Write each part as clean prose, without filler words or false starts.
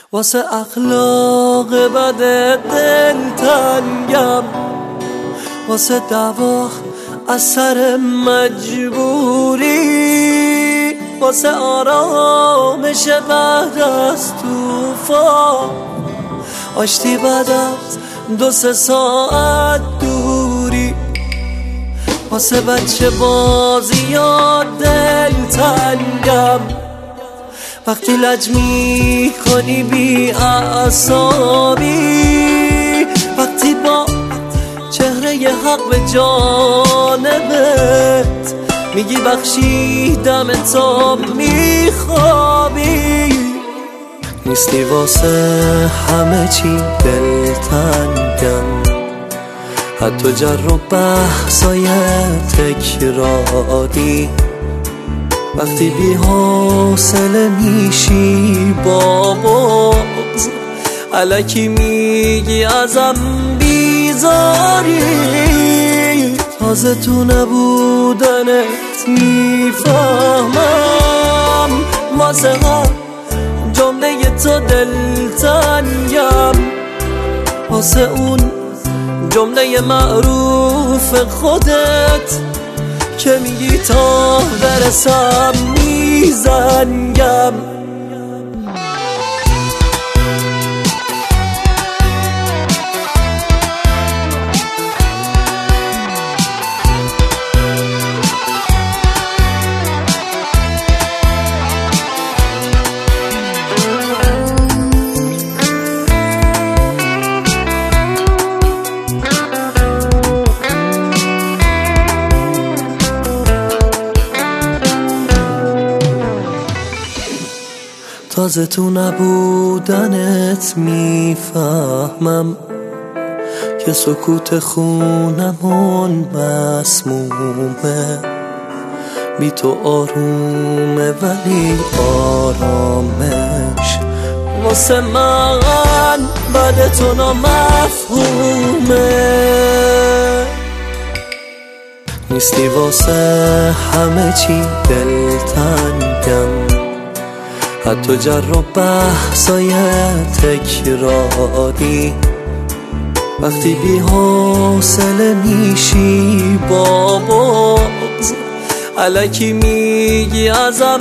واسه اخلاق بد دلتنگم، واسه دعوا از سر مجبوری، واسه آرامش بعد از طوفان، آشتی بعد از 2-3 ساعت دوری، واسه بچه بازی یا دلتنگم، وقتی لج میکنی بی اعصابی، وقتی با چهره حق به جانبت میگی بخشیدم تا میخوابی، نیستی واسه همه چی دلتنگم، حتی جر و بحثای تکراری، وقتی بی حوصله میشی با بغض الکی میگی ازم بیزاری، تازه تو نبودنت میفهمم واسه هر جمله تو دلتنگم، واسه اون جمله معروف خودت که میگی تا برسم میزنگم. تازه تو نبودنت میفهمم که سکوت خونمون مسمومه، بی تو آرومه ولی آرامش واسه من بعد تو نامفهومه، نیستی واسه همه چی دلتنگم، حتی جر و بحثای تکراری، وقتی بی حوصله میشی با بغض الکی میگی ازم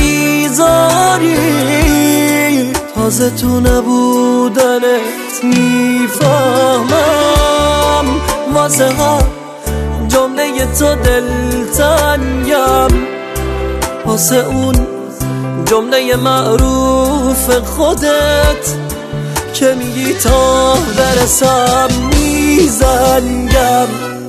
بیزاری، تازه تو نبودنت میفهمم واسه هر جمله تو دلتنگم، واسه اون جمله معروف خودت که میگی تا برسم میزنگم.